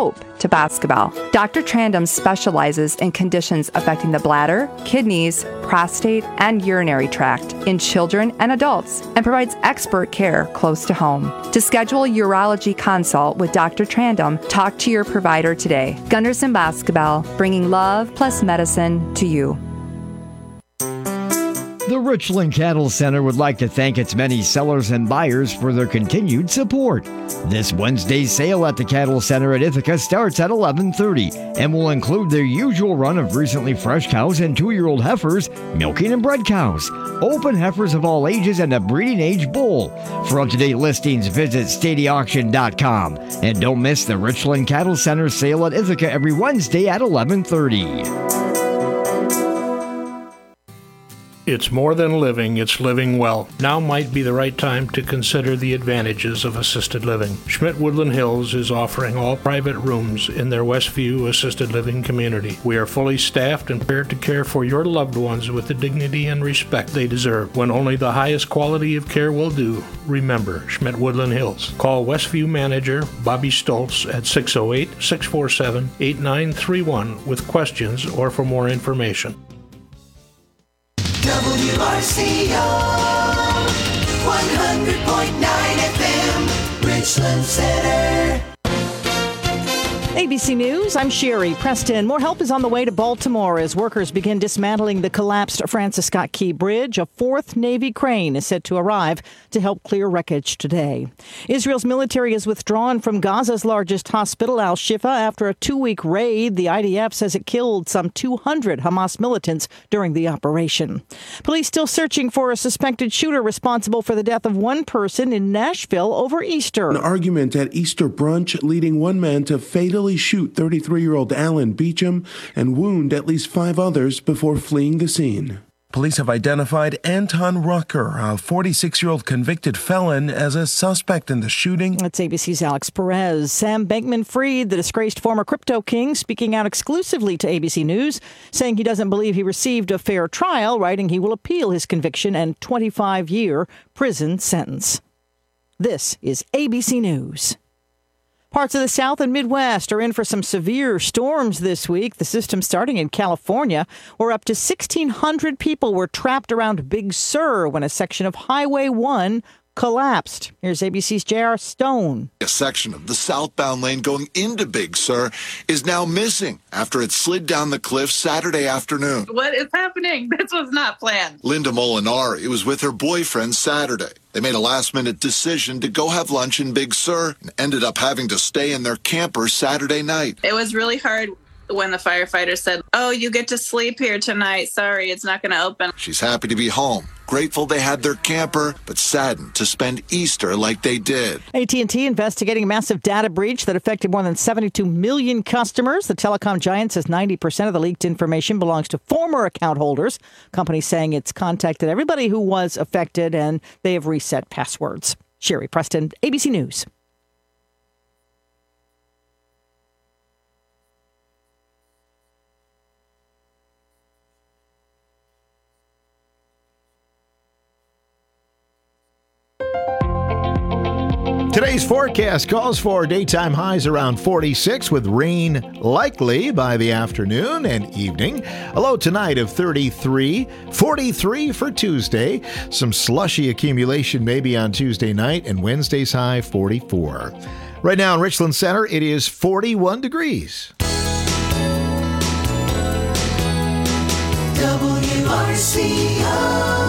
hope to basketball. Dr. Trandum specializes in conditions affecting the bladder, kidneys, prostate, and urinary tract in children and adults, and provides expert care close to home. To schedule a urology consult with Dr. Trandum, talk to your provider today. Gunderson Basketball, bringing love plus medicine to you. The Richland Cattle Center would like to thank its many sellers and buyers for their continued support. This Wednesday's sale at the Cattle Center at Ithaca starts at 11:30 and will include their usual run of recently fresh cows and 2-year-old heifers, milking and bred cows, open heifers of all ages, and a breeding age bull. For up-to-date listings, visit StadiaAuction.com. And don't miss the Richland Cattle Center sale at Ithaca every Wednesday at 11:30. It's more than living, it's living well. Now might be the right time to consider the advantages of assisted living. Schmidt Woodland Hills is offering all private rooms in their Westview assisted living community. We are fully staffed and prepared to care for your loved ones with the dignity and respect they deserve. When only the highest quality of care will do, remember Schmidt Woodland Hills. Call Westview manager Bobby Stoltz at 608-647-8931 with questions or for more information. WRCO 100.9 FM, Richland Center. ABC News, I'm Sherry Preston. More help is on the way to Baltimore as workers begin dismantling the collapsed Francis Scott Key Bridge. A 4th Navy crane is set to arrive to help clear wreckage today. Israel's military is withdrawn from Gaza's largest hospital, Al-Shifa, after a 2-week raid. The IDF says it killed some 200 Hamas militants during the operation. Police still searching for a suspected shooter responsible for the death of one person in Nashville over Easter. An argument at Easter brunch leading one man to fatally shoot 33-year-old Alan Beecham and wound at least 5 others before fleeing the scene. Police have identified Anton Rucker, a 46-year-old convicted felon, as a suspect in the shooting. That's ABC's Alex Perez. Sam Bankman-Fried, the disgraced former crypto king, speaking out exclusively to ABC News, saying he doesn't believe he received a fair trial, writing he will appeal his conviction and 25-year prison sentence. This is ABC News. Parts of the South and Midwest are in for some severe storms this week. The system starting in California, where up to 1,600 people were trapped around Big Sur when a section of Highway 1 collapsed. Here's ABC's J.R. Stone. A section of the southbound lane going into Big Sur is now missing after it slid down the cliff Saturday afternoon. What is happening? This was not planned. Linda Molinari was with her boyfriend Saturday. They made a last-minute decision to go have lunch in Big Sur and ended up having to stay in their camper Saturday night. It was really hard when the firefighters said, "Oh, you get to sleep here tonight. Sorry, it's not going to open." She's happy to be home, grateful they had their camper, but saddened to spend Easter like they did. AT&T investigating a massive data breach that affected more than 72 million customers. The telecom giant says 90% of the leaked information belongs to former account holders. Company saying it's contacted everybody who was affected and they have reset passwords. Sherry Preston, ABC News. Today's forecast calls for daytime highs around 46 with rain likely by the afternoon and evening. A low tonight of 33, 43 for Tuesday. Some slushy accumulation maybe on Tuesday night, and Wednesday's high 44. Right now in Richland Center, it is 41 degrees. WRCO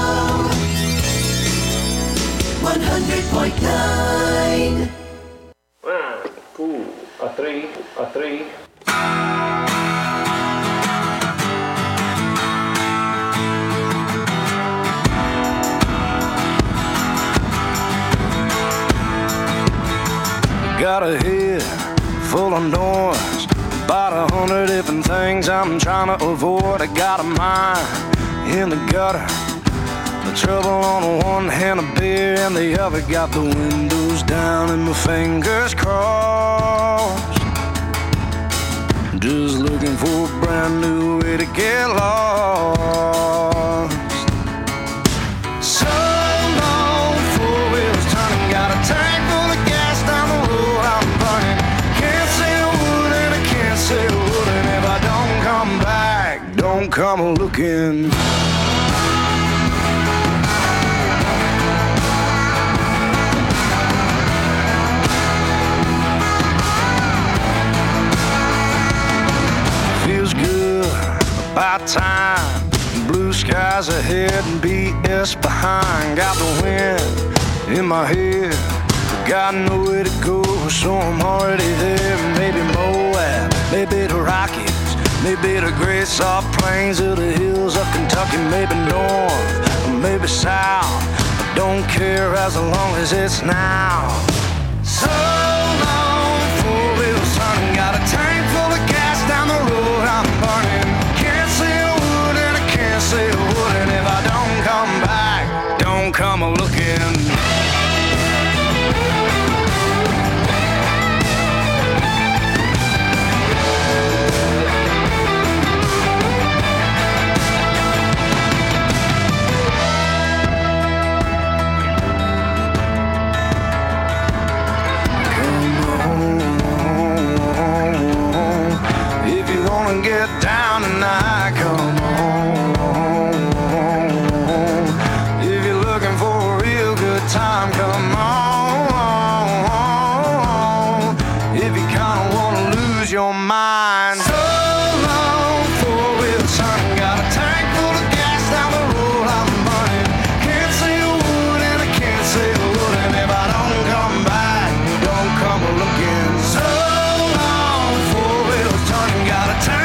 100.9. 1, 2, 3, 3. Got a head full of noise, about 100 different things I'm trying to avoid. I got a mind in the gutter, the trouble on one hand, a beer and the other. Got the windows down and my fingers crossed, just looking for a brand new way to get lost. So long, 4 wheels turning, got a tank full of gas down the road I'm burning. Can't say don't come a-looking. Feels good, about time. Blue skies ahead and BS behind. Got the wind in my head, got nowhere to go, so I'm already there. Maybe Moab, maybe the Rockies, maybe the great soft plains of the hills of Kentucky, maybe north, or maybe south. I don't care as long as it's now. So long, four-wheel son, got a tank full of gas down the road I'm burning. Can't see a wood and I can't see a wood, and if I don't come back, don't come a-looking. Get down tonight, come on. If you're looking for a real good time, come on. If you kinda wanna lose your mind, so long, four-wheel son, got a tank full of gas down the road I'm burning. Can't see a wood and I can't see a wood, and if I don't come back, don't come a-looking. So long, four-wheel son, got a tank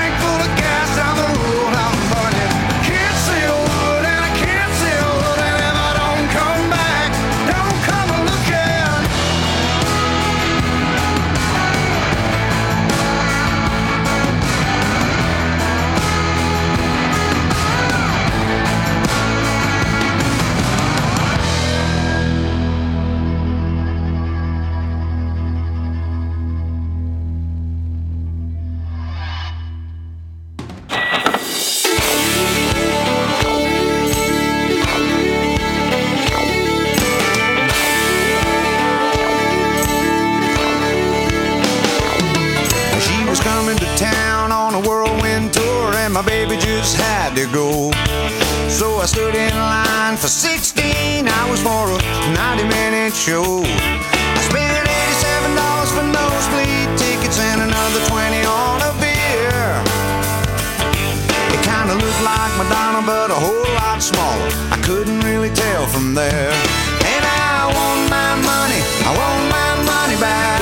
my baby just had to go. So I stood in line for 16 hours for a 90-minute show. I spent $87 for nosebleed tickets and another 20 on a beer. It kinda looked like Madonna, but a whole lot smaller. I couldn't really tell from there. And I want my money, I want my money back.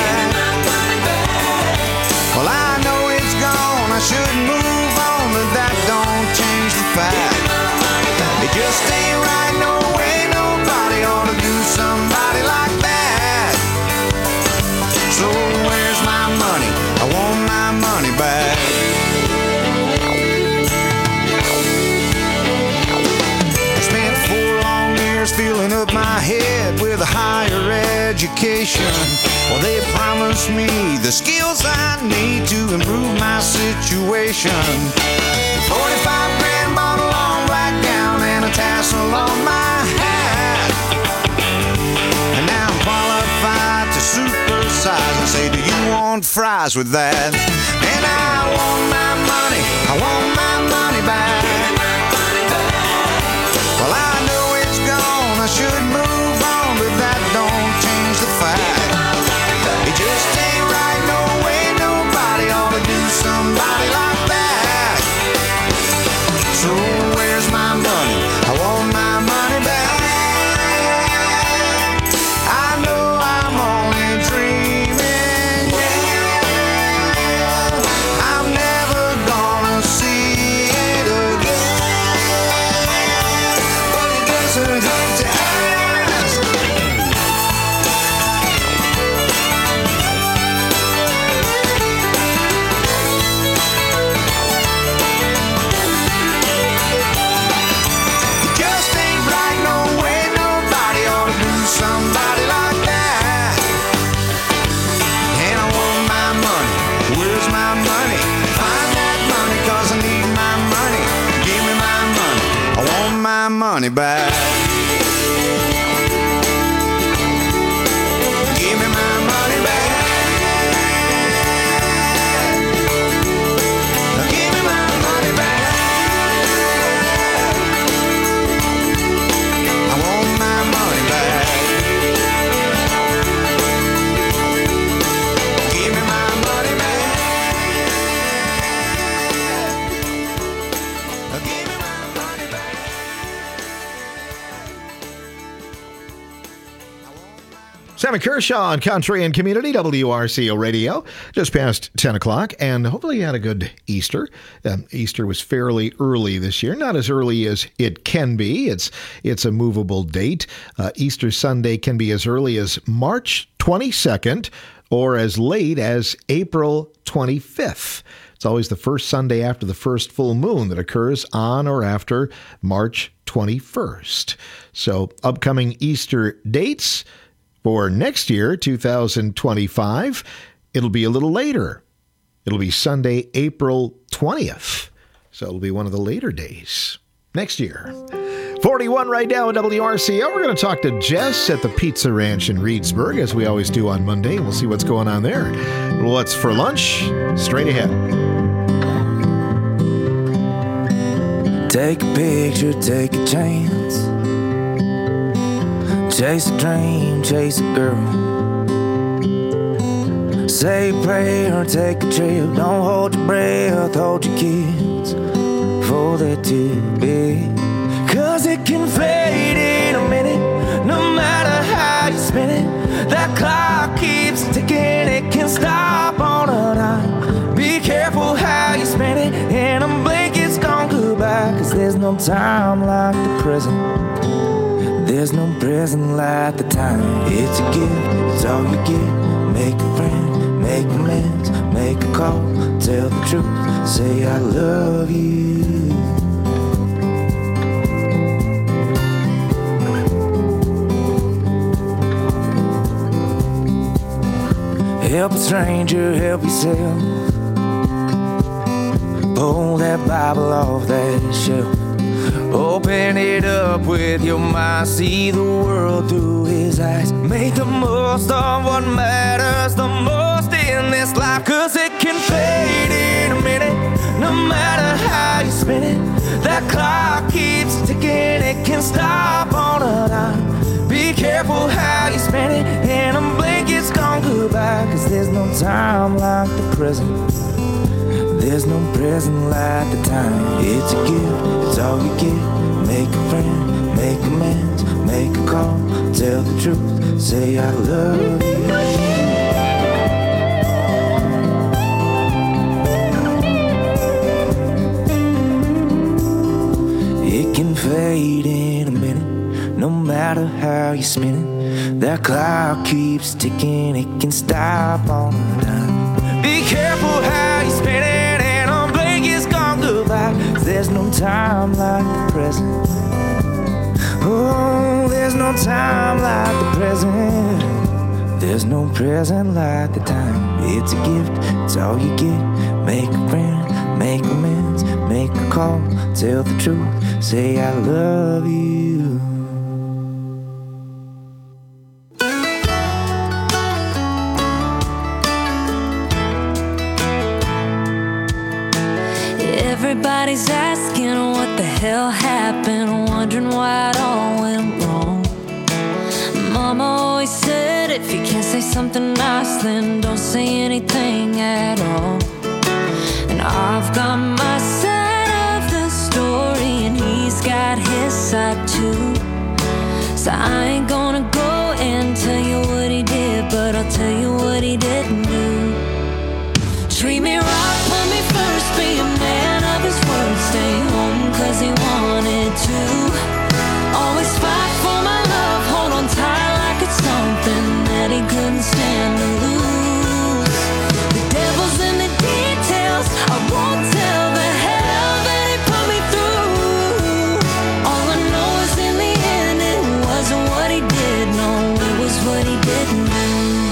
Well, I know it's gone, I should move on, but that don't change the fact. It just ain't right, no way nobody ought to do somebody like that. So where's my money? I want my money back. I spent 4 long years filling up my head with a higher education. Well, they promised me the skills I need to improve my situation. 45 grand, bought a long black gown and a tassel on my hat. And now I'm qualified to supersize and say, do you want fries with that? And I want my money, I want my money back. Well, I know it's gone, I should move on, but that don't change the fact. It just ain't right, no way nobody ought to do somebody like that. So where's my money? I want my money back. I know I'm only dreaming, yeah. I'm never gonna see it again, but it doesn't hurt to ask. Somebody like that. And I want my money. Where's my money? Find that money, 'cause I need my money. Give me my money. I want my money back. Give me my money back. Give me my money back. Sam and Kershaw on Country and Community, WRCO Radio, just past 10 o'clock, and hopefully you had a good Easter. Easter was fairly early this year, not as early as it can be. It's a movable date. Easter Sunday can be as early as March 22nd or as late as April 25th. It's always the first Sunday after the first full moon that occurs on or after March 21st. So upcoming Easter dates for next year, 2025, it'll be a little later. It'll be Sunday, April 20th. So it'll be one of the later days next year. 41 right now at WRCO. We're going to talk to Jess at the Pizza Ranch in Reedsburg, as we always do on Monday. We'll see what's going on there. What's for lunch? Straight ahead. Take a picture, take a chance. Chase a dream, chase a girl. Say a prayer, take a trip. Don't hold your breath, hold your kids, for they're too big. 'Cause it can fade in a minute, no matter how you spin it. That clock keeps ticking, it can stop on a dime. Be careful how you spin it, and a blink it's gone goodbye. 'Cause there's no time like the present. There's no present like the time. It's a gift, it's all you get. Make a friend, make amends, make a call, tell the truth, say I love you. Help a stranger, help yourself. Pull that Bible off that shelf. Open it up with your mind. See the world through his eyes. Make the most of what matters the most in this life. 'Cause it can fade in a minute, no matter how you spin it. That clock keeps ticking, it can stop on a dime. Be careful how you spin it, and a blink it's gone goodbye. 'Cause there's no time like the present. There's no present like the time. It's a gift, it's all you get. Make a friend, make amends, make a call, tell the truth, say I love you. It can fade in a minute, no matter how you spin it. That clock keeps ticking, it can stop on a dime. Be careful how you spin it, and a blink is gone goodbye. 'Cause there's no time like the present. Oh, there's no time like the present. There's no present like the time. It's a gift, it's all you get. Make a friend, make amends, make a call, tell the truth, say I love you. Everybody's asking what the hell happened, wondering why it all went wrong. Mama always said if you can't say something nice, then don't say anything at all. And I've got my side of the story, and he's got his side too. So I ain't gonna go and tell you what he did, but I'll tell you what he didn't do. Treat me right, put me first, be a man of his word, stay home 'cause he wanted to. Always fight for my love, hold on tight like it's something that he couldn't stand to lose. The devil's in the details, I won't tell the hell that he put me through. All I know is in the end it wasn't what he did, no, it was what he didn't do.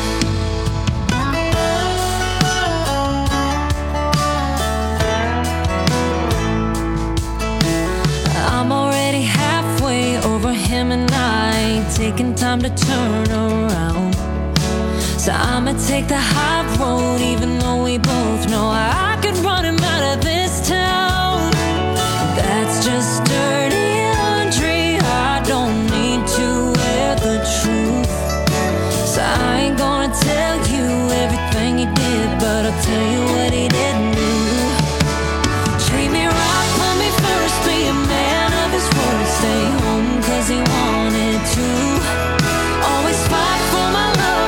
Him and I ain't taking time to turn around. So I'ma take the high road, even though we both know I could run him out of this town. That's just dirty laundry, I don't need to wear the truth. So I ain't gonna tell you everything he did, but I'll tell you what he didn't do. Treat me right, put me first, be a man of his word, stay home 'cause he wanted to. Always fight for my love,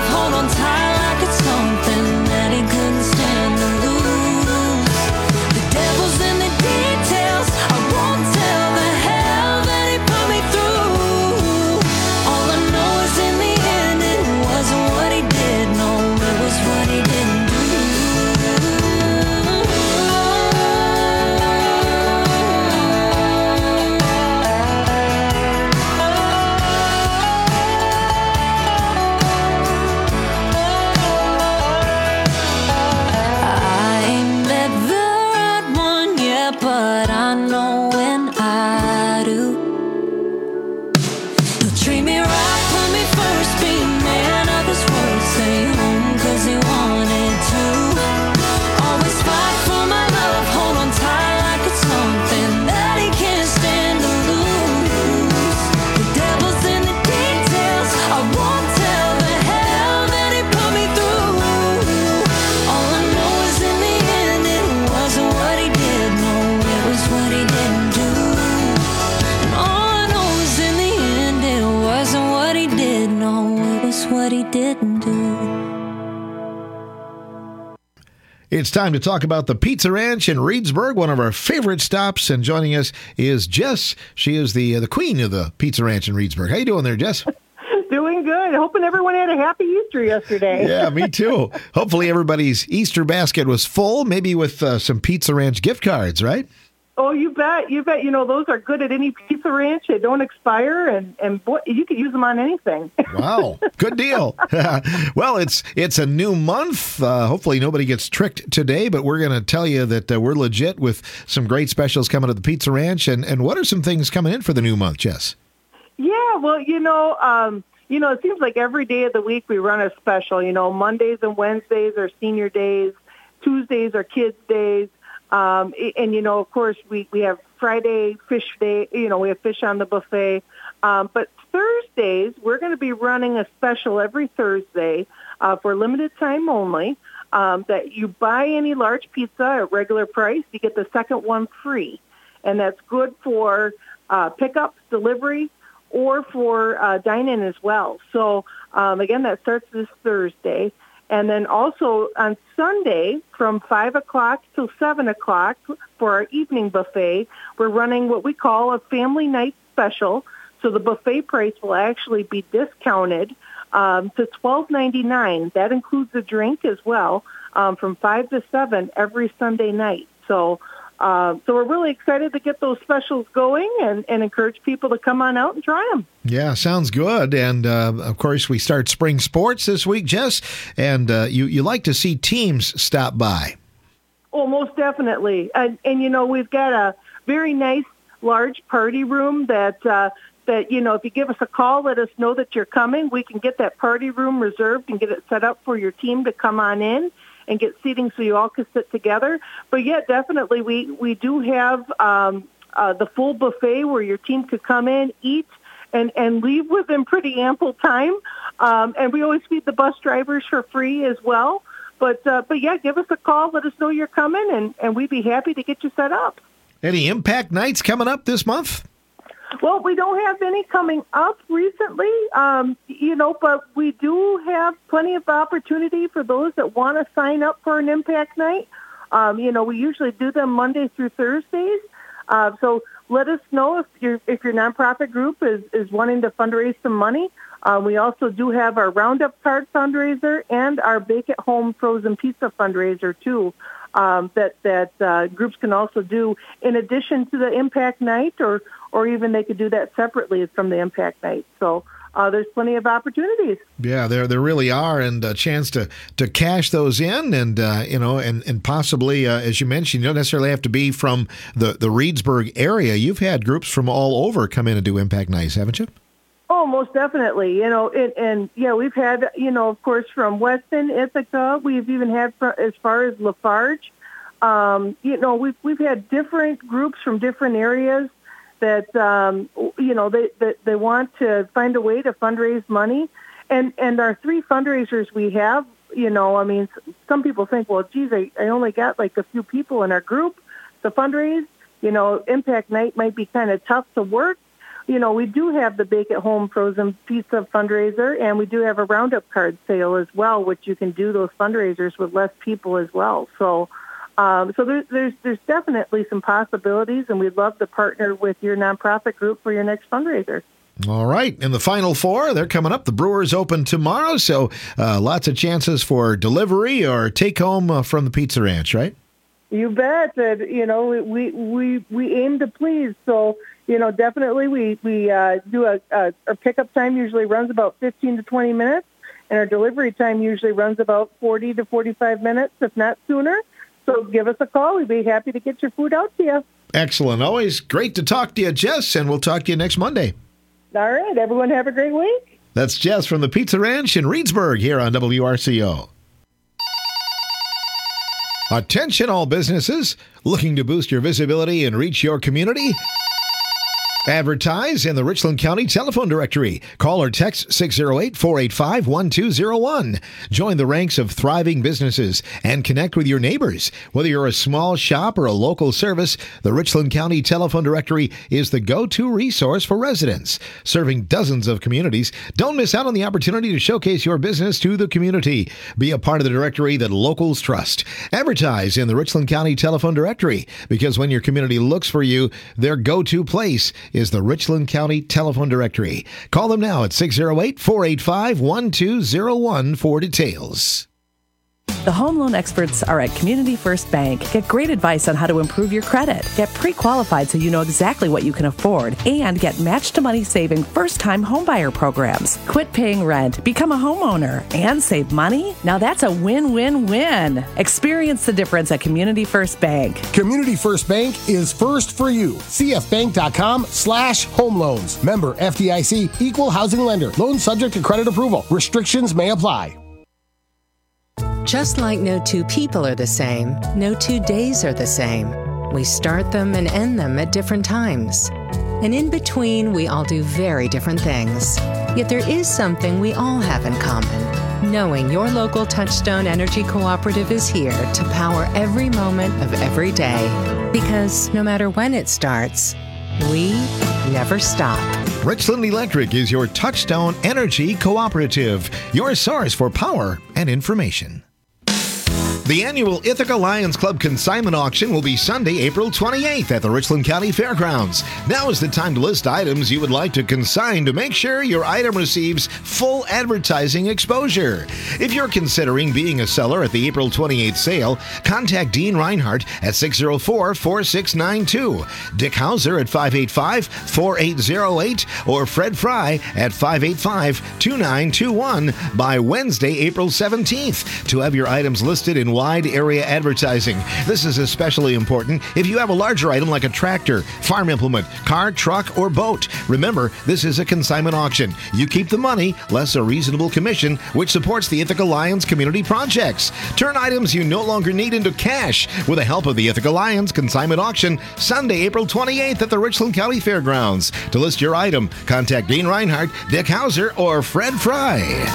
It's time to talk about the Pizza Ranch in Reedsburg, one of our favorite stops. And joining us is Jess. She is the queen of the Pizza Ranch in Reedsburg. How you doing there, Jess? Doing good. Hoping everyone had a happy Easter yesterday. Yeah, me too. Hopefully everybody's Easter basket was full, maybe with some Pizza Ranch gift cards, right? Oh, you bet. You bet. You know, those are good at any Pizza Ranch. They don't expire, and boy, you can use them on anything. Wow. Good deal. Well, it's a new month. Hopefully nobody gets tricked today, but we're going to tell you that we're legit with some great specials coming to the Pizza Ranch. And what are some things coming in for the new month, Jess? Yeah, well, it seems like every day of the week we run a special. You know, Mondays and Wednesdays are senior days. Tuesdays are kids' days. Of course, we have Friday fish day. You know, we have fish on the buffet. But Thursdays, we're going to be running a special every Thursday for limited time only. That you buy any large pizza at regular price, you get the second one free. And that's good for pickups, delivery, or for dine-in as well. So, again, that starts this Thursday. And then also on Sunday from 5 o'clock till 7 o'clock for our evening buffet, we're running what we call a family night special. So the buffet price will actually be discounted to $12.99. That includes a drink as well from 5 to 7 every Sunday night. So we're really excited to get those specials going and encourage people to come on out and try them. Yeah, sounds good. And, of course, we start spring sports this week, Jess, and you like to see teams stop by. Oh, most definitely. And we've got a very nice, large party room that if you give us a call, let us know that you're coming. We can get that party room reserved and get it set up for your team to come on in and get seating so you all can sit together. But yeah, definitely we do have the full buffet where your team could come in, eat, and leave within pretty ample time. And we always feed the bus drivers for free as well. But yeah, give us a call. Let us know you're coming, and we'd be happy to get you set up. Any impact nights coming up this month? Well, we don't have any coming up recently, but we do have plenty of opportunity for those that want to sign up for an impact night. We usually do them Monday through Thursdays. So let us know if your nonprofit group is wanting to fundraise some money. We also do have our Roundup card fundraiser and our Bake at Home frozen pizza fundraiser too. That groups can also do in addition to the impact night, or even they could do that separately from the impact night. So there's plenty of opportunities. Yeah, there really are, and a chance to cash those in, and and possibly, as you mentioned, you don't necessarily have to be from the Reedsburg area. You've had groups from all over come in and do impact nights, haven't you? Oh, most definitely. We've had, of course, from Weston, Ithaca. We've even had as far as Lafarge. We've had different groups from different areas that, they want to find a way to fundraise money. And our three fundraisers we have, some people think, well, geez, I only got like a few people in our group to fundraise. Impact night might be kind of tough to work. We do have the Bake at Home frozen pizza fundraiser, and we do have a Roundup card sale as well, which you can do those fundraisers with less people as well. So there's definitely some possibilities, and we'd love to partner with your nonprofit group for your next fundraiser. All right. And the Final Four, they're coming up. The Brewers open tomorrow, so lots of chances for delivery or take home from the Pizza Ranch, right? You bet. We aim to please. So, definitely we do our pickup time usually runs about 15 to 20 minutes, and our delivery time usually runs about 40 to 45 minutes, if not sooner. So give us a call. We'd be happy to get your food out to you. Excellent. Always great to talk to you, Jess, and we'll talk to you next Monday. All right. Everyone have a great week. That's Jess from the Pizza Ranch in Reedsburg here on WRCO. Attention all businesses looking to boost your visibility and reach your community. Advertise in the Richland County telephone directory. Call or text 608-485-1201. Join the ranks of thriving businesses and connect with your neighbors. Whether you're a small shop or a local service, the Richland County telephone directory is the go-to resource for residents. Serving dozens of communities, don't miss out on the opportunity to showcase your business to the community. Be a part of the directory that locals trust. Advertise in the Richland County telephone directory, because when your community looks for you, their go-to place is the Richland County telephone directory. Call them now at 608-485-1201 for details. The home loan experts are at Community First Bank. Get great advice on how to improve your credit. Get pre-qualified so you know exactly what you can afford. And get match-to-money saving first-time homebuyer programs. Quit paying rent, become a homeowner, and save money? Now that's a win-win-win. Experience the difference at Community First Bank. Community First Bank is first for you. cfbank.com/home loans. Member FDIC, equal housing lender. Loan subject to credit approval. Restrictions may apply. Just like no two people are the same, no 2 days are the same. We start them and end them at different times. And in between, we all do very different things. Yet there is something we all have in common. Knowing your local Touchstone Energy Cooperative is here to power every moment of every day. Because no matter when it starts, we never stop. Richland Electric is your Touchstone Energy Cooperative, your source for power and information. The annual Ithaca Lions Club Consignment Auction will be Sunday, April 28th at the Richland County Fairgrounds. Now is the time to list items you would like to consign to make sure your item receives full advertising exposure. If you're considering being a seller at the April 28th sale, contact Dean Reinhardt at 604-4692, Dick Hauser at 585-4808, or Fred Fry at 585-2921 by Wednesday, April 17th to have your items listed in wide area advertising. This is especially important if you have a larger item like a tractor, farm implement, car, truck, or boat. Remember, this is a consignment auction. You keep the money, less a reasonable commission, which supports the Ithaca Lions community projects. Turn items you no longer need into cash with the help of the Ithaca Lions Consignment Auction, Sunday, April 28th at the Richland County Fairgrounds. To list your item, contact Dean Reinhardt, Dick Hauser, or Fred Fry.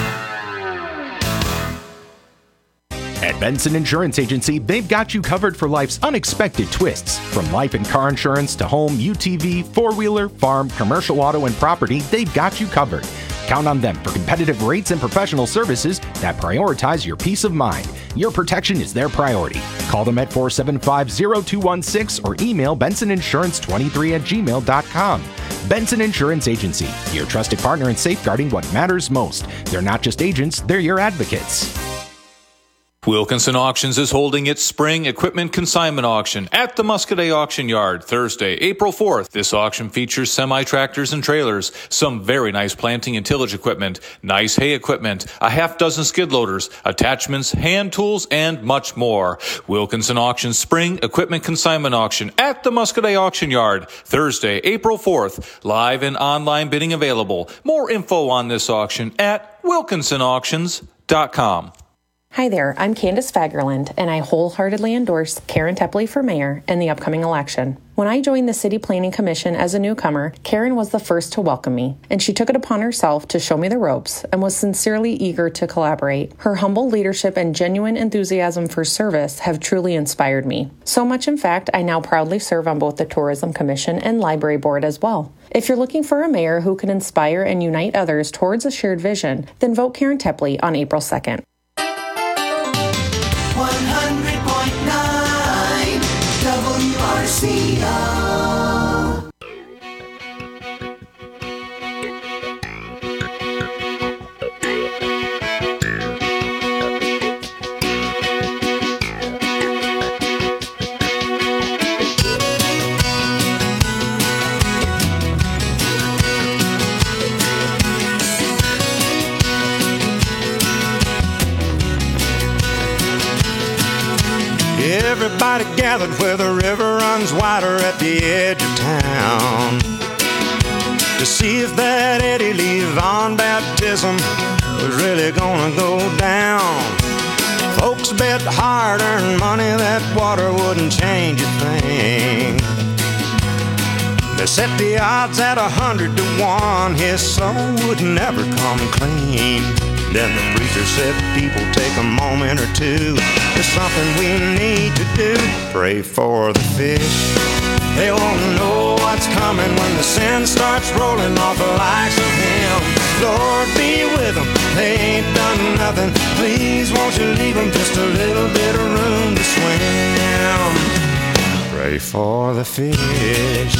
At Benson Insurance Agency, they've got you covered for life's unexpected twists. From life and car insurance to home, UTV, four-wheeler, farm, commercial auto, and property, they've got you covered. Count on them for competitive rates and professional services that prioritize your peace of mind. Your protection is their priority. Call them at 475-0216 or email bensoninsurance23@gmail.com. Benson Insurance Agency, your trusted partner in safeguarding what matters most. They're not just agents, they're your advocates. Wilkinson Auctions is holding its spring equipment consignment auction at the Muscadet Auction Yard Thursday, April 4th. This auction features semi-tractors and trailers, some very nice planting and tillage equipment, nice hay equipment, a half dozen skid loaders, attachments, hand tools, and much more. Wilkinson Auctions Spring Equipment Consignment Auction at the Muscadet Auction Yard Thursday, April 4th. Live and online bidding available. More info on this auction at wilkinsonauctions.com. Hi there, I'm Candace Fagerland, and I wholeheartedly endorse Karen Tepley for mayor in the upcoming election. When I joined the City Planning Commission as a newcomer, Karen was the first to welcome me, and she took it upon herself to show me the ropes and was sincerely eager to collaborate. Her humble leadership and genuine enthusiasm for service have truly inspired me. So much, in fact, I now proudly serve on both the Tourism Commission and Library Board as well. If you're looking for a mayor who can inspire and unite others towards a shared vision, then vote Karen Tepley on April 2nd. 100.9 WRCO. Everybody gathered where the river runs wider at the edge of town to see if that Eddie Lee Von baptism was really gonna go down. Folks bet hard-earned money that water wouldn't change a thing. They set the odds at 100 to 1. His soul would never come clean. Then the preacher said, people, take a moment or two. There's something we need to do. Pray for the fish. They won't know what's coming when the sin starts rolling off the likes of him. Lord, be with them. They ain't done nothing. Please, won't you leave them just a little bit of room to swim. Pray for the fish.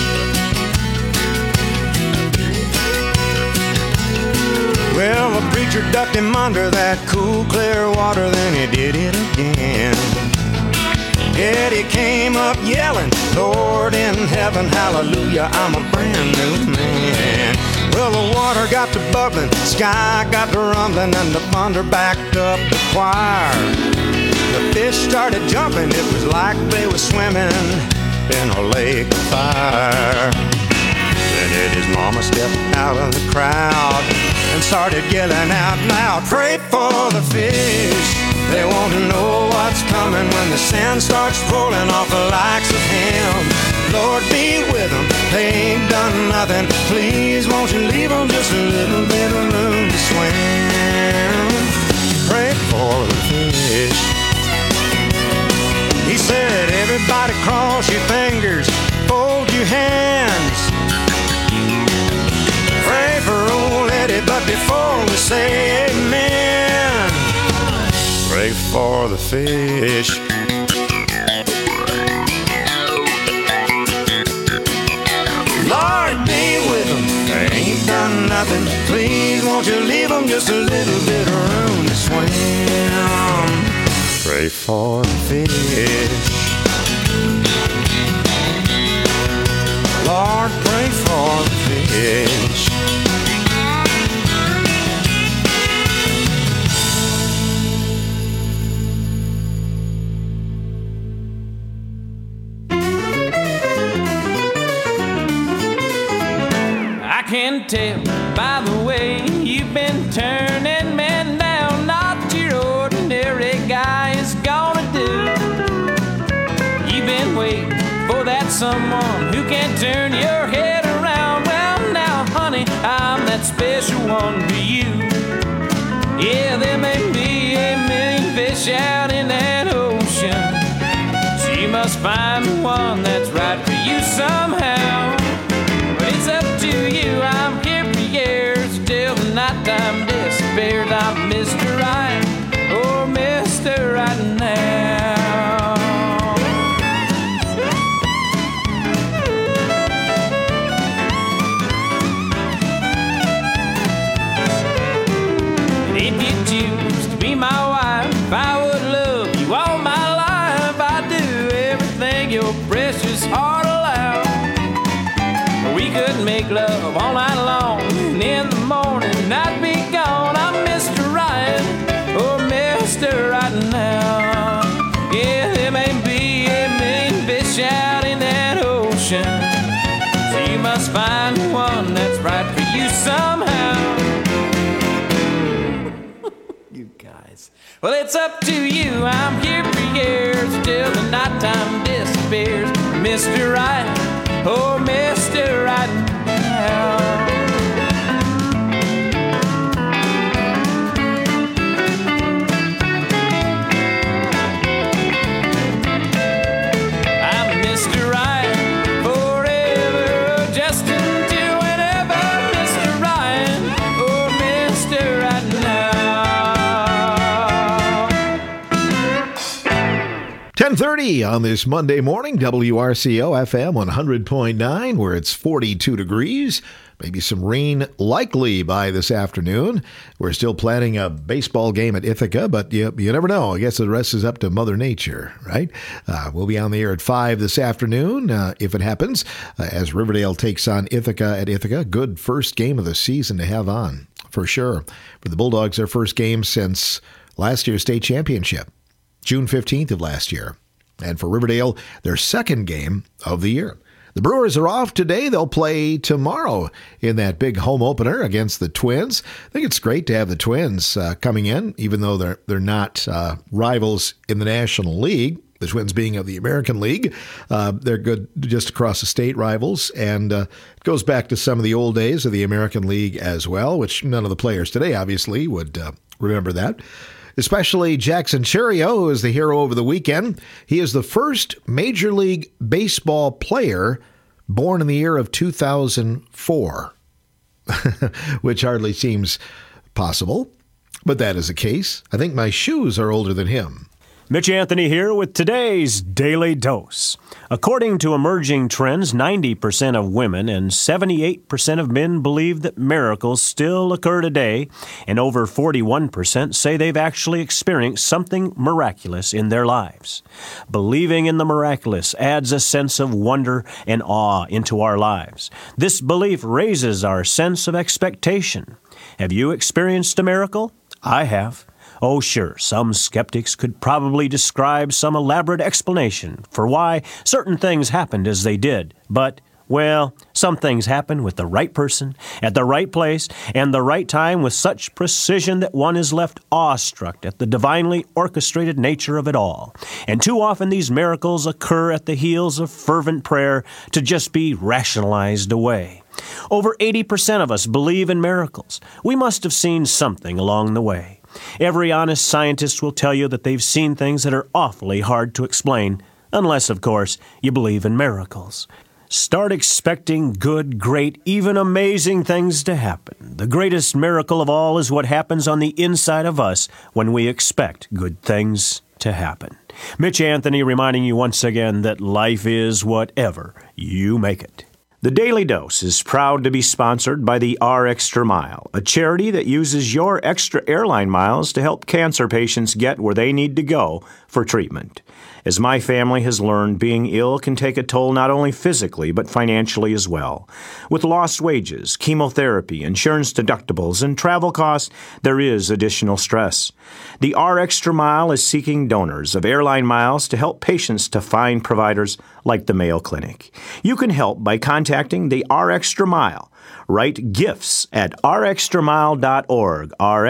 Well, the preacher ducked him under that cool, clear water, then he did it again. Yet he came up yelling, Lord in heaven, hallelujah, I'm a brand new man. Well, the water got to bubbling, the sky got to rumbling, and the thunder backed up the choir. The fish started jumping, it was like they were swimming in a lake of fire. Then his mama stepped out of the crowd and started yelling out loud, pray for the fish. They won't know what's coming when the sand starts rolling off the likes of him. Lord, be with them. They ain't done nothing. Please, won't you leave them just a little bit of room to swim. Pray for the fish. He said, everybody cross your fingers, fold your hands. Pray for old Eddie, but before we say amen, pray for the fish. Lord, be with them. They ain't done nothing. Please, won't you leave them just a little bit of room to swim. Pray for the fish. Lord, pray for the fish. I can tell by the way you've been turning men down, not your ordinary guy is gonna do. You've been waiting for that someone who can turn your head around. Well, now, honey, I'm that special one to you. Yeah, there may be a million fish out in that ocean, so you must find the one that's right for you somehow. But it's up to you, I'm here for years till the nighttime disappears. I'm Mr. Right, or Mr. Right now. And if you choose to be my wife, I would love you all my life. I'd do everything your precious heart allows. We could make love all night long, and in the morning I'd be gone. I'm Mr. Right, or Mr. Right now. Yeah, there may be a million fish out in that ocean, so you must find one that's right for you somehow. You guys. Well, it's up to you, I'm here for years till the nighttime disappears. Mr. Right, oh, Mr. Right now. I'm Mr. Right forever, just until whenever. Mr. Right, oh, Mr. Right now. 10:30 on this Monday morning, WRCO FM 100.9, where it's 42 degrees. Maybe some rain likely by this afternoon. We're still planning a baseball game at Ithaca, but you never know. I guess the rest is up to Mother Nature, right? We'll be on the air at 5 this afternoon, if it happens, as Riverdale takes on Ithaca at Ithaca. Good first game of the season to have on, for sure. For the Bulldogs, their first game since last year's state championship, June 15th of last year. And for Riverdale, their second game of the year. The Brewers are off today. They'll play tomorrow in that big home opener against the Twins. I think it's great to have the Twins coming in, even though they're not rivals in the National League. The Twins being of the American League. They're good just across the state rivals, and it goes back to some of the old days of the American League as well, which none of the players today obviously would remember that. Especially Jackson Cherio, who is the hero over the weekend. He is the first Major League Baseball player born in the year of 2004, which hardly seems possible, but that is the case. I think my shoes are older than him. Mitch Anthony here with today's Daily Dose. According to emerging trends, 90% of women and 78% of men believe that miracles still occur today, and over 41% say they've actually experienced something miraculous in their lives. Believing in the miraculous adds a sense of wonder and awe into our lives. This belief raises our sense of expectation. Have you experienced a miracle? I have. Oh, sure, some skeptics could probably describe some elaborate explanation for why certain things happened as they did. But, well, some things happen with the right person, at the right place, and the right time with such precision that one is left awestruck at the divinely orchestrated nature of it all. And too often these miracles occur at the heels of fervent prayer to just be rationalized away. Over 80% of us believe in miracles. We must have seen something along the way. Every honest scientist will tell you that they've seen things that are awfully hard to explain, unless, of course, you believe in miracles. Start expecting good, great, even amazing things to happen. The greatest miracle of all is what happens on the inside of us when we expect good things to happen. Mitch Anthony reminding you once again that life is whatever you make it. The Daily Dose is proud to be sponsored by the R Extra Mile, a charity that uses your extra airline miles to help cancer patients get where they need to go for treatment. As my family has learned, being ill can take a toll not only physically but financially as well. With lost wages, chemotherapy, insurance deductibles, and travel costs, there is additional stress. The R Extra Mile is seeking donors of airline miles to help patients to find providers like the Mayo Clinic. You can help by contacting the R Extra Mile. Write gifts at rextramile.org,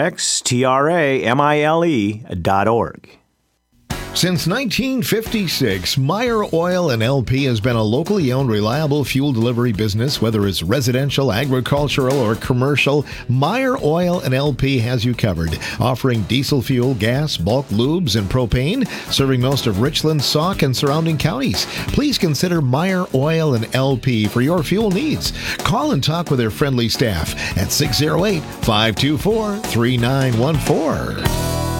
rxtramile.org. Since 1956, Meyer Oil & LP has been a locally owned, reliable fuel delivery business. Whether it's residential, agricultural, or commercial, Meyer Oil & LP has you covered, offering diesel fuel, gas, bulk lubes, and propane, serving most of Richland, Sauk, and surrounding counties. Please consider Meyer Oil & LP for your fuel needs. Call and talk with their friendly staff at 608-524-3914.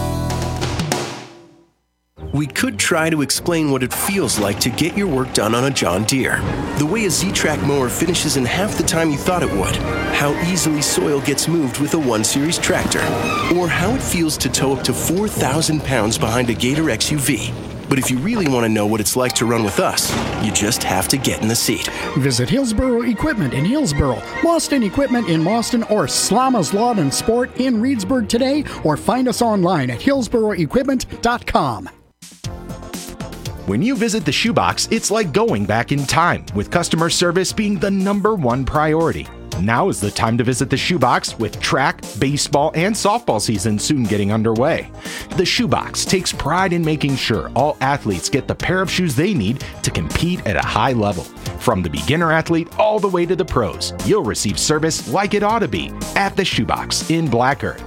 We could try to explain what it feels like to get your work done on a John Deere. The way a Z-Track mower finishes in half the time you thought it would. How easily soil gets moved with a 1 Series tractor. Or how it feels to tow up to 4,000 pounds behind a Gator XUV. But if you really want to know what it's like to run with us, you just have to get in the seat. Visit Hillsboro Equipment in Hillsboro, Boston Equipment in Boston, or Slama's Lawn and Sport in Reedsburg today, or find us online at hillsboroequipment.com. When you visit the Shoebox, it's like going back in time, with customer service being the #1 priority. Now is the time to visit the Shoebox, with track, baseball, and softball season soon getting underway. The Shoebox takes pride in making sure all athletes get the pair of shoes they need to compete at a high level. From the beginner athlete all the way to the pros, you'll receive service like it ought to be at the Shoebox in Black Earth.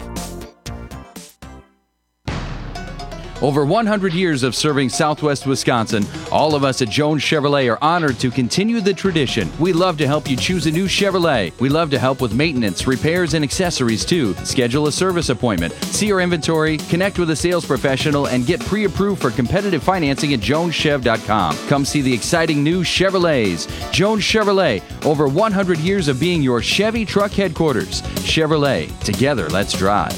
Over 100 years of serving Southwest Wisconsin, all of us at Jones Chevrolet are honored to continue the tradition. We love to help you choose a new Chevrolet. We love to help with maintenance, repairs, and accessories too. Schedule a service appointment, see our inventory, connect with a sales professional, and get pre-approved for competitive financing at joneschev.com. Come see the exciting new Chevrolets. Jones Chevrolet, over 100 years of being your Chevy truck headquarters. Chevrolet, together let's drive.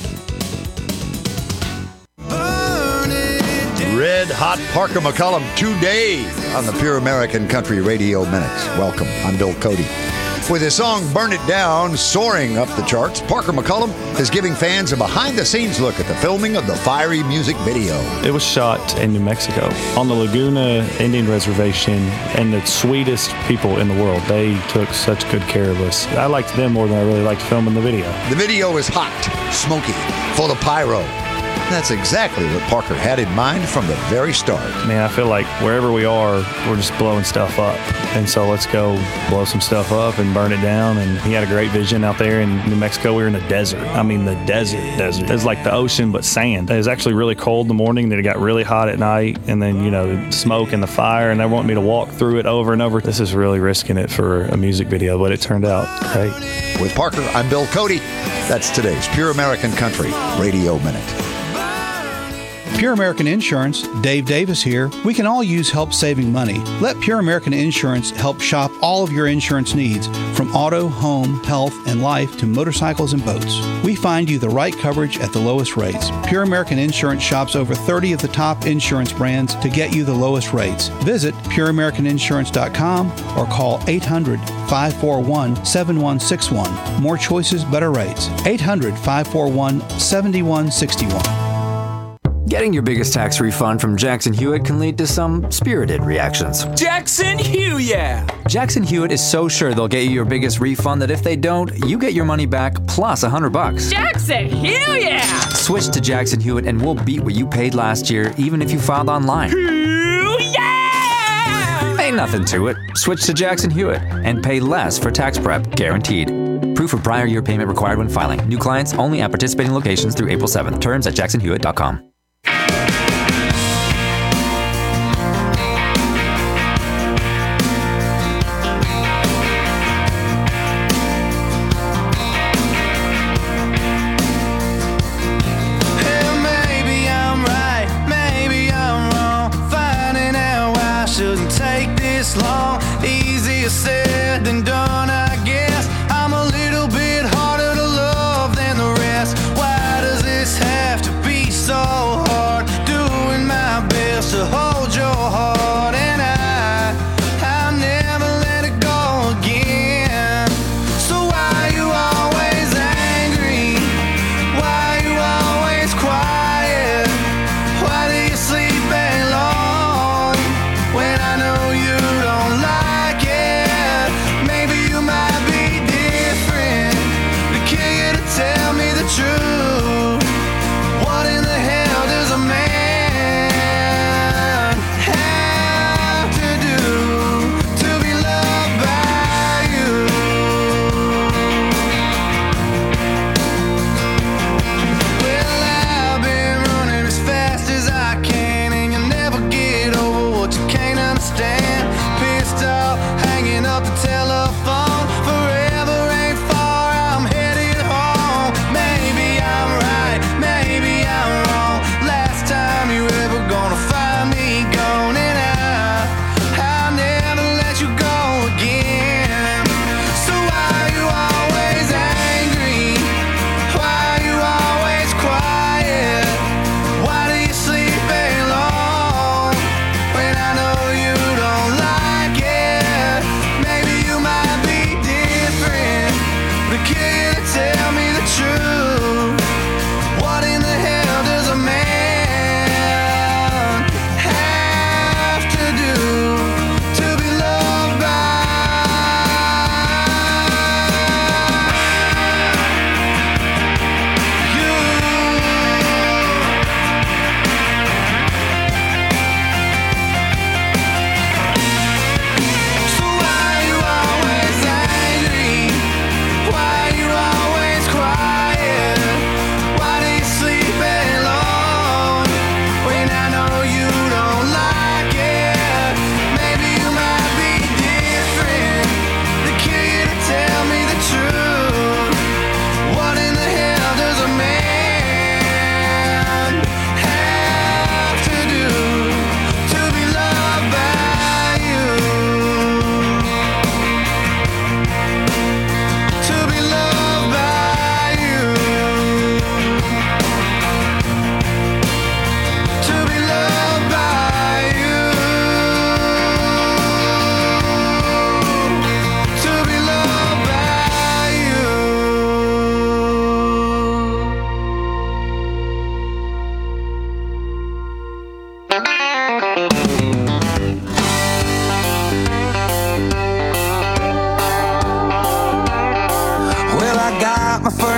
Red Hot Parker McCollum today on the Pure American Country Radio Minutes. Welcome. I'm Bill Cody. With his song Burn It Down soaring up the charts, Parker McCollum is giving fans a behind-the-scenes look at the filming of the fiery music video. It was shot in New Mexico on the Laguna Indian Reservation, and the sweetest people in the world. They took such good care of us. I liked them more than I really liked filming the video. The video is hot, smoky, full of pyro. That's exactly what Parker had in mind from the very start. Man, I feel like wherever we are, we're just blowing stuff up. And so let's go blow some stuff up and burn it down. And he had a great vision out there in New Mexico. We were in the desert. I mean, the desert. It was like the ocean, but sand. It was actually really cold in the morning. Then it got really hot at night. And then, the smoke and the fire. And they want me to walk through it over and over. This is really risking it for a music video, but it turned out great. With Parker, I'm Bill Cody. That's today's Pure American Country Radio Minute. Pure American Insurance, Dave Davis here. We can all use help saving money. Let Pure American Insurance help shop all of your insurance needs, from auto, home, health, and life to motorcycles and boats. We find you the right coverage at the lowest rates. Pure American Insurance shops over 30 of the top insurance brands to get you the lowest rates. Visit pureamericaninsurance.com or call 800-541-7161. More choices, better rates. 800-541-7161. Getting your biggest tax refund from Jackson Hewitt can lead to some spirited reactions. Jackson Hewitt, yeah! Jackson Hewitt is so sure they'll get you your biggest refund that if they don't, you get your money back plus $100. Jackson Hewitt, yeah! Switch to Jackson Hewitt and we'll beat what you paid last year, even if you filed online. Yeah! Ain't nothing to it. Switch to Jackson Hewitt and pay less for tax prep, guaranteed. Proof of prior year payment required when filing. New clients only at participating locations through April 7th. Terms at jacksonhewitt.com. Long, easier said than done, I guess. I'm a little bit harder to love than the rest. Why does this have to be so hard? Doing my best to hold your heart, and I'll never let it go again. So why you always angry? Why you always quiet? Why do you sleep alone when I know you don't like it? Maybe you might be different, but can you tell me the truth? What in the hell does a man have to do to be loved by you? Well, I've been running as fast as I can, and you'll never get over what you can't understand. Pissed off, hanging up the telephone. Forever ain't far, I'm headed home. Maybe I'm right, maybe I'm wrong. Last time you ever gonna find me gone, and I'll never let you go again. So why you always angry? Why you always quiet? Why do you sleep alone when I know you don't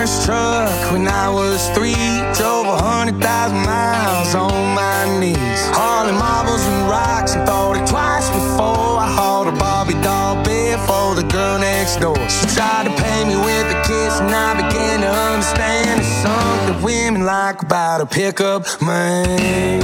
first truck when I was 3. Drove 100,000 miles on my knees, hauling marbles and rocks, and thought it twice before I hauled a Barbie doll bed for the girl next door. She tried to pay me with a kiss, and I began to understand there's something women like about a pickup man.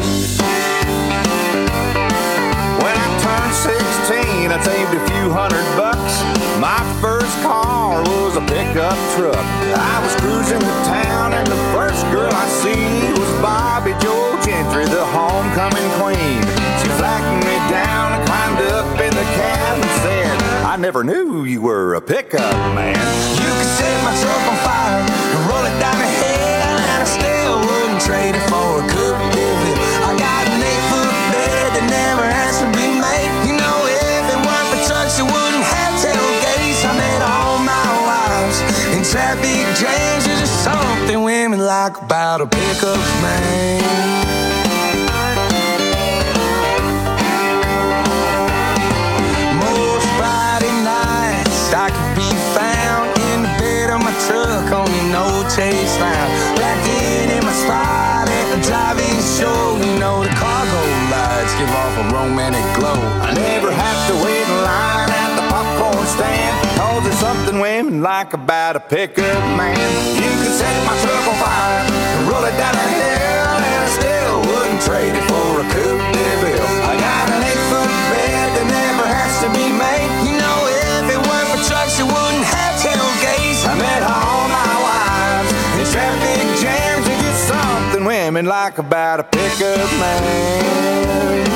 When I turned 16, I saved a few $100. My first car was a pickup truck. I was cruising the town, and the first girl I seen was Bobby Joe Gentry, the homecoming queen. She flagged me down and climbed up in the cab and said, I never knew you were a pickup man. You could set my truck on fire and roll it down the hill, and I still wouldn't trade it for a coupe de ville. I got an 8-foot bed that never has to be made. You know, if it weren't for trucks, it wouldn't have tailgates. I met all my wives in traffic jams. There's just something women like about a pickup man. I could be found in the bed of my truck on an old Chase line, blacking in my spot at the driving show. You know, the cargo lights give off a romantic glow. I never have to wait in line at the popcorn stand, 'cause there's something women like about a pickup man. You can set my truck on fire and roll it down the hill, and I still wouldn't trade it for a coupe de ville. I got an 8-foot bed that never has to be made. You know, trucks, you wouldn't have tailgates. I met all my wives in traffic jams, and just something women like about a pickup man.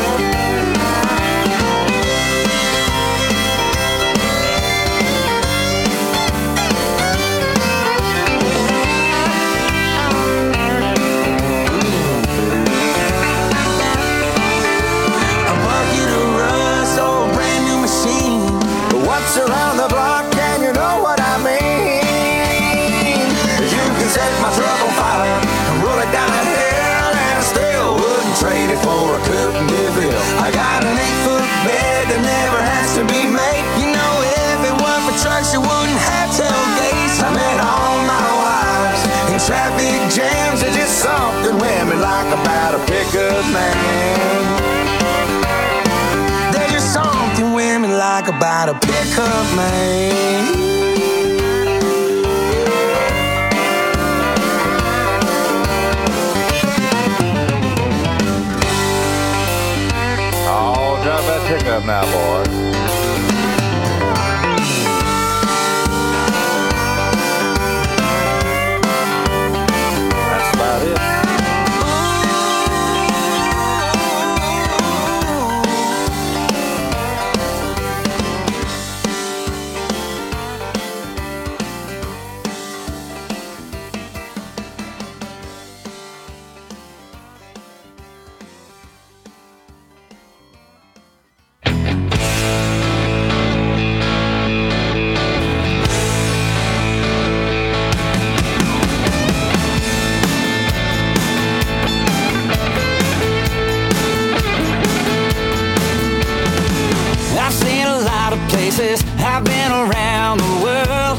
A bucket of rust, oh, a brand new machine. What's around the block, and you know what I mean. You can set my truck on fire and roll it down the hill, and I still wouldn't trade it for a coupe de ville. I got an 8-foot bed that never has to be made. You know, if it weren't for trucks, you wouldn't have tailgates. I met all my wives in traffic jams. There's just something women like about a pickup man. Something women like about a pickup man. Oh, drive that pickup now, boy. That's about it. I've been around the world.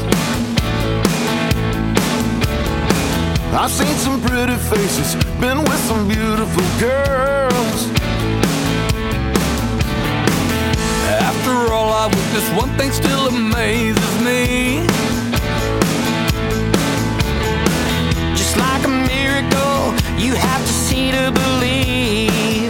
I've seen some pretty faces, been with some beautiful girls. After all I witnessed, one thing still amazes me. Just like a miracle, you have to see to believe.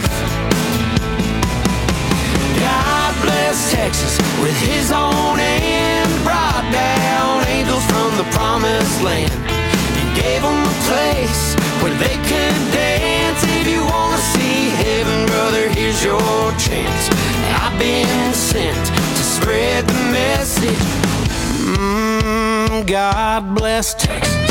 God bless Texas with his own hand, brought down angels from the promised land and gave them a place where they could dance. If you want to see heaven, brother, here's your chance. I've been sent to spread the message. God bless Texas.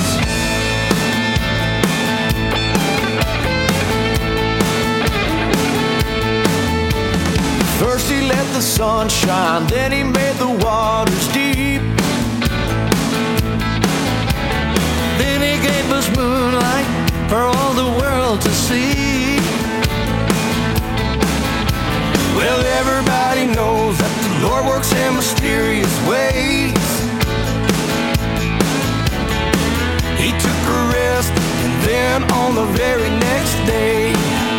First he let the sun shine, then he made the waters deep. Then he gave us moonlight for all the world to see. Well, everybody knows that the Lord works in mysterious ways. very next day.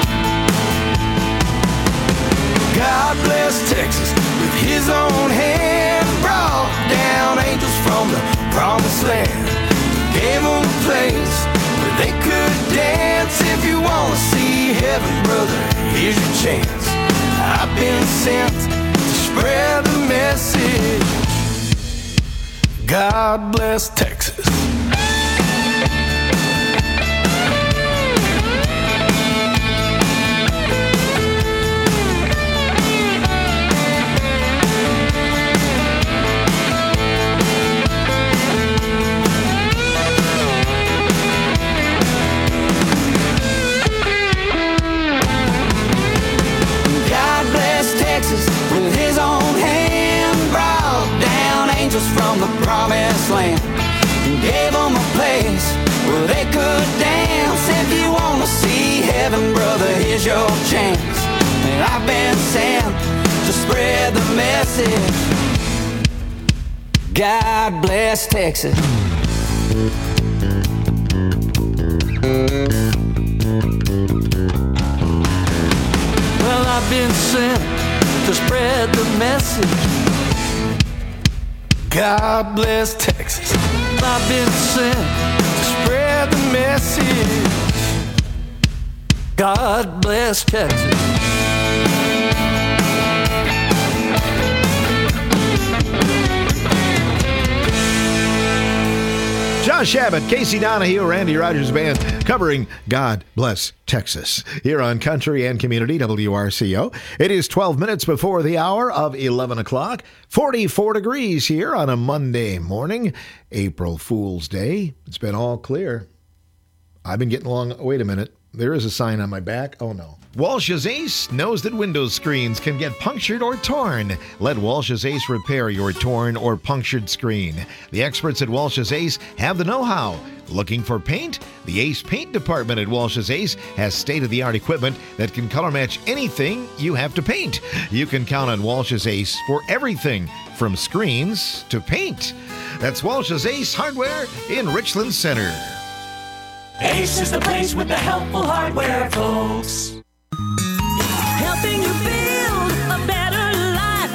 God bless Texas with his own hand, brought down angels from the promised land, gave them a place where they could dance. If you want to see heaven, brother, here's your chance. I've been sent to spread the message. God bless Texas. With his own hand, brought down angels from the promised land, and gave them a place where they could dance. If you want to see heaven, brother, here's your chance. And I've been sent to spread the message. God bless Texas. Well, I've been sent to spread the message. God bless Texas. I've been sent to spread the message. God bless Texas. Josh Abbott, Casey Donahue, Randy Rogers Band, covering God Bless Texas here on Country and Community WRCO. It is 12 minutes before the hour of 11 o'clock. 44 degrees here on a Monday morning, April Fool's Day. It's been all clear. I've been getting along. Wait a minute. There is a sign on my back. Oh, no. Walsh's Ace knows that window screens can get punctured or torn. Let Walsh's Ace repair your torn or punctured screen. The experts at Walsh's Ace have the know-how. Looking for paint? The Ace Paint Department at Walsh's Ace has state-of-the-art equipment that can color match anything you have to paint. You can count on Walsh's Ace for everything from screens to paint. That's Walsh's Ace Hardware in Richland Center. Ace is the place with the helpful hardware, folks. Helping you build a better life.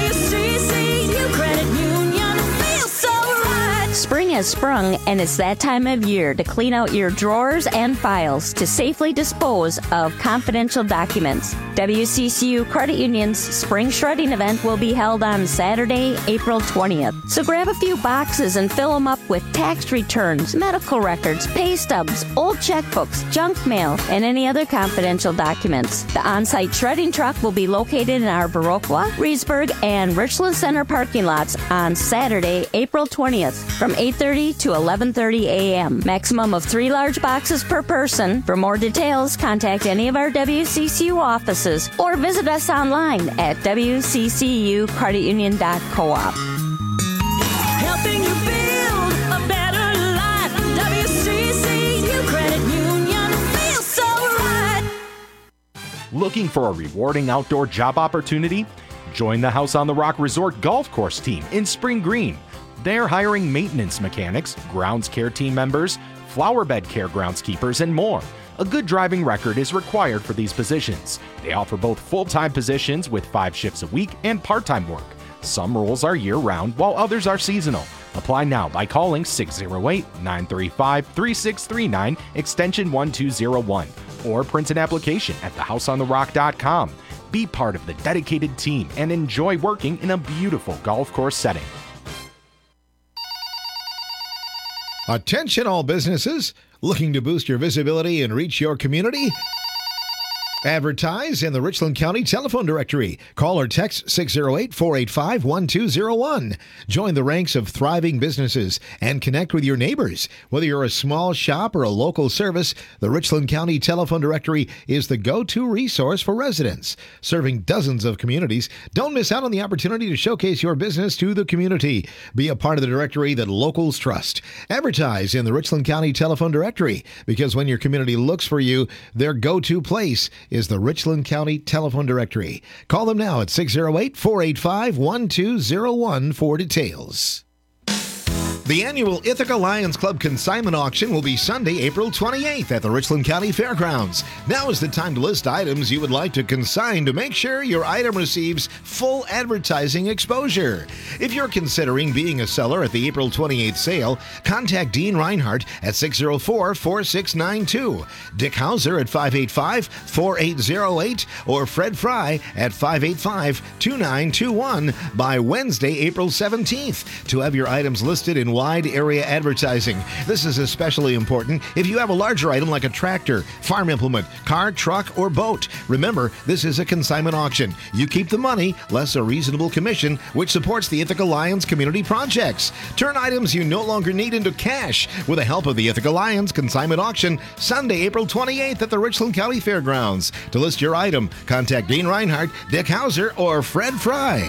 WCCU Credit Union feels so right. Spring has sprung, and it's that time of year to clean out your drawers and files to safely dispose of confidential documents. WCCU Credit Union's Spring Shredding event will be held on Saturday, April 20th. So grab a few boxes and fill them up with tax returns, medical records, pay stubs, old checkbooks, junk mail, and any other confidential documents. The on-site shredding truck will be located in our Viroqua, Reedsburg, and Richland Center parking lots on Saturday, April 20th from 8:30 to 11:30 a.m. Maximum of 3 large boxes per person. For more details, contact any of our WCCU offices or visit us online at wccucreditunion.coop. Helping you build a better life. WCCU Credit Union feels so right. Looking for a rewarding outdoor job opportunity? Join the House on the Rock Resort Golf Course team in Spring Green. They're hiring maintenance mechanics, grounds care team members, flower bed care groundskeepers, and more. A good driving record is required for these positions. They offer both full-time positions with 5 shifts a week and part-time work. Some roles are year-round, while others are seasonal. Apply now by calling 608-935-3639, extension 1201, or print an application at thehouseontherock.com. Be part of the dedicated team and enjoy working in a beautiful golf course setting. Attention all businesses looking to boost your visibility and reach your community. Advertise in the Richland County Telephone Directory. Call or text 608-485-1201. Join the ranks of thriving businesses and connect with your neighbors. Whether you're a small shop or a local service, the Richland County Telephone Directory is the go-to resource for residents. Serving dozens of communities, don't miss out on the opportunity to showcase your business to the community. Be a part of the directory that locals trust. Advertise in the Richland County Telephone Directory, because when your community looks for you, their go-to place is the Richland County Telephone Directory. Call them now at 608-485-1201 for details. The annual Ithaca Lions Club Consignment Auction will be Sunday, April 28th at the Richland County Fairgrounds. Now is the time to list items you would like to consign to make sure your item receives full advertising exposure. If you're considering being a seller at the April 28th sale, contact Dean Reinhardt at 604-4692, Dick Hauser at 585-4808, or Fred Fry at 585-2921 by Wednesday, April 17th to have your items listed in wide area advertising. This is especially important if you have a larger item like a tractor, farm implement, car, truck, or boat. Remember, this is a consignment auction. You keep the money, less a reasonable commission, which supports the Ithaca Lions community projects. Turn items you no longer need into cash with the help of the Ithaca Lions Consignment Auction, Sunday, April 28th at the Richland County Fairgrounds. To list your item, contact Dean Reinhardt, Dick Hauser, or Fred Fry.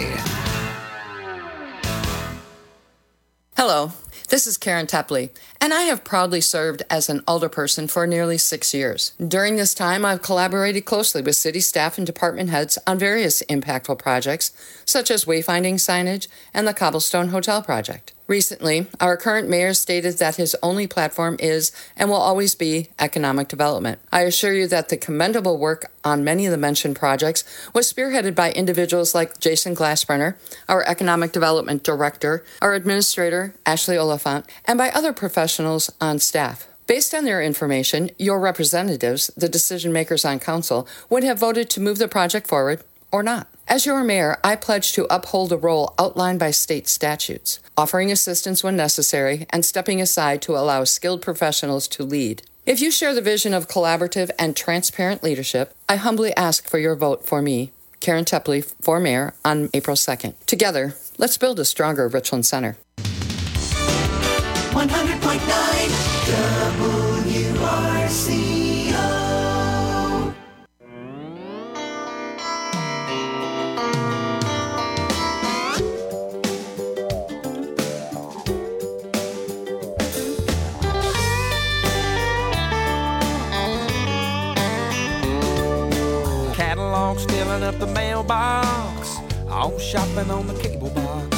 Hello, this is Karen Tepley, and I have proudly served as an alderperson for nearly 6 years. During this time, I've collaborated closely with city staff and department heads on various impactful projects, such as wayfinding signage and the Cobblestone Hotel project. Recently, our current mayor stated that his only platform is and will always be economic development. I assure you that the commendable work on many of the mentioned projects was spearheaded by individuals like Jason Glassbrenner, our economic development director, our administrator, Ashley Oliphant, and by other professionals on staff. Based on their information, your representatives, the decision makers on council, would have voted to move the project forward or not. As your mayor, I pledge to uphold the role outlined by state statutes, offering assistance when necessary and stepping aside to allow skilled professionals to lead. If you share the vision of collaborative and transparent leadership, I humbly ask for your vote for me, Karen Tepley, for mayor on April 2nd. Together, let's build a stronger Richland Center. 100.9 WRCO. Catalogs filling up the mailbox, all shopping on the cable box.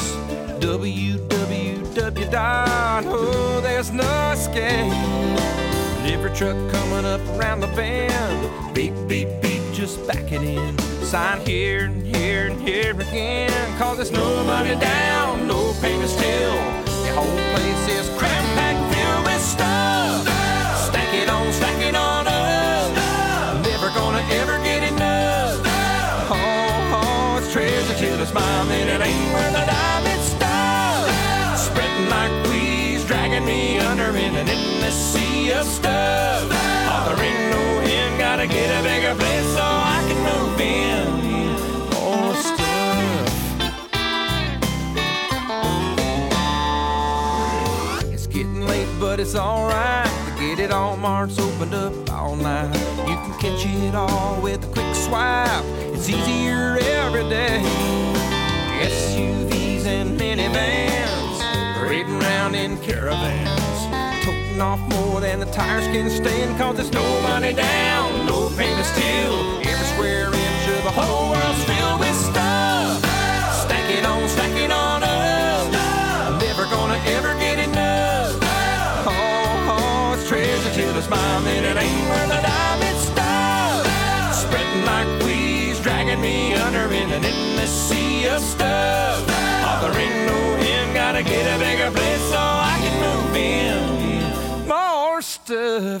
www. Oh, there's no escape. Every truck coming up around the bend, beep, beep, beep, just backing in. Sign here and here and here again, cause there's no money down, no payment still. The whole place is cram-packed, filled with stuff. Stack it on up. Never gonna ever get enough. Oh, it's treasure till it's mine, and it ain't worth a dime. It's stuff spreading like fleas, dragging me under in an endless sea of stuff. Oh, there ain't no end, gotta get a bigger place so I can move in. More stuff. It's getting late, but it's alright. Get it all marked, opened up all night. You can catch it all with a quick swipe. It's easier every day. SUVs and minivans, parading around in caravans, toting off more than the tires can stand. Cause there's no money down, no payment still. Every square inch of the whole world's filled with stuff. Stack it on up. Never gonna ever get enough. Treasure till it's mine, and it ain't worth a dime. It's stuff spreading like fleas, dragging me under in an endless sea of stuff. Oh, there ain't no end, gotta get a bigger place so I can move in. More stuff.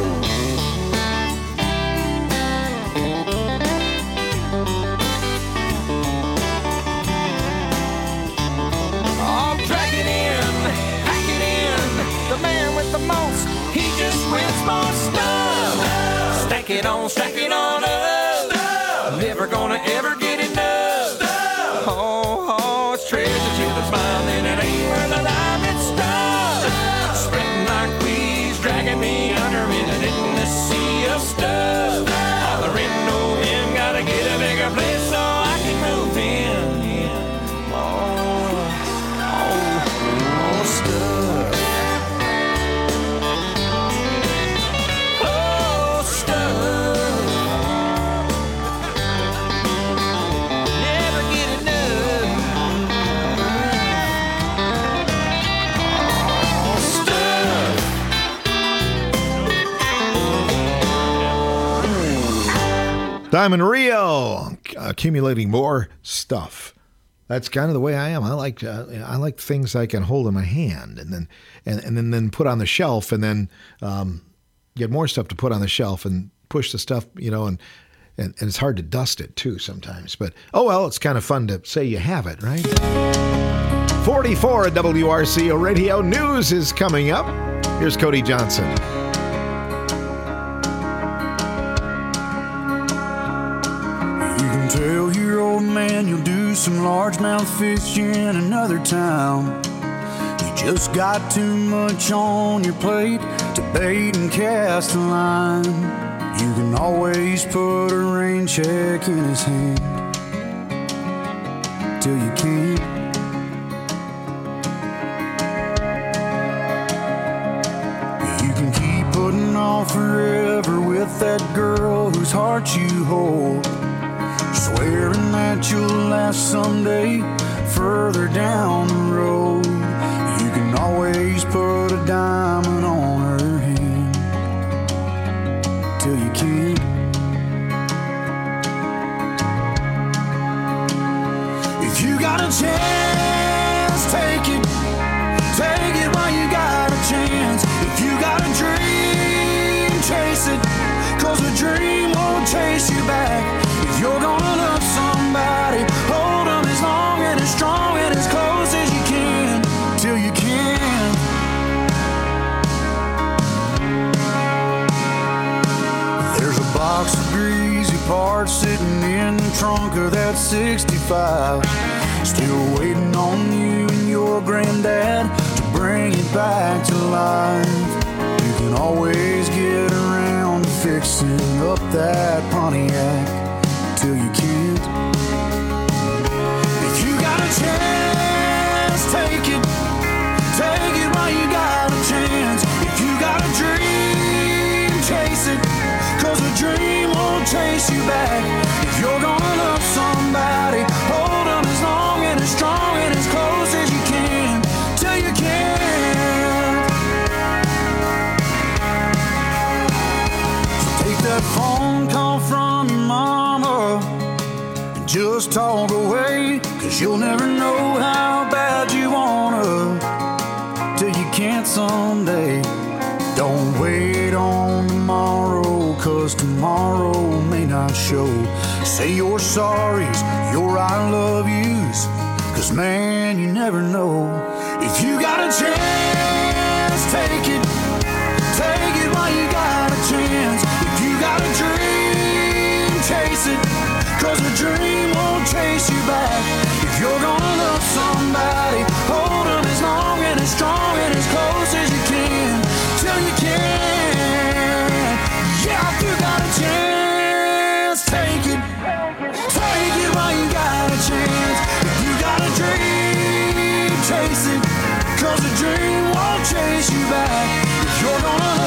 I'll drag it in, pack it in. The man with the most, he just wins more stuff. Stack it on up. Never gonna ever get enough. Oh, it's treasure till it's mine, and it ain't worth a dime. It's stuff spreading like fleas, dragging me under in an endless sea of stuff. Oh, there ain't no end, gotta get a bigger place so I can move in. More stuff. I'm in Rio, accumulating more stuff. That's kind of the way I am. I like things I can hold in my hand, and then put on the shelf, and then get more stuff to put on the shelf, and push the stuff, and it's hard to dust it too sometimes. But oh well, it's kind of fun to say you have it, right? 44 at WRCO Radio. News is coming up. Here's Cody Johnson. Tell your old man you'll do some largemouth fishing in another town. You just got too much on your plate to bait and cast a line. You can always put a rain check in his hand till you can't. You can keep putting off forever with that girl whose heart you hold, swearing that you'll last someday further down the road. You can always put a diamond on her hand till you can't. If you got a chance, take it while you got a chance. If you got a dream, chase it, 'cause a dream won't chase you back. If you're gonna love somebody, hold them as long and as strong and as close as you can, till you can. There's a box of greasy parts sitting in the trunk of that 65, still waiting on you and your granddad to bring it back to life. You can always get around to fixing up that Pontiac till you can't. If you got a chance, take it while you got a chance. If you got a dream, chase it, 'cause a dream won't chase you back. If you're gonna love somebody, hold them as long and as strong and as close as you can, till you can't. So take that phone call from your mama and just talk away, 'cause you'll never know how bad you wanna till you can't someday. Don't wait on tomorrow, 'cause tomorrow may not show. Say your sorries, your I love yous, 'cause man, you never know. If you got a chance, take it while you got a chance. If you got a dream, chase it, 'cause a dream won't chase you back. If you're gonna love somebody, hold them as long and as strong and as close as you can, till you can. Yeah, if you got a chance, take it while you got a chance. If you got a dream, chase it, 'cause a dream won't chase you back. If you're gonna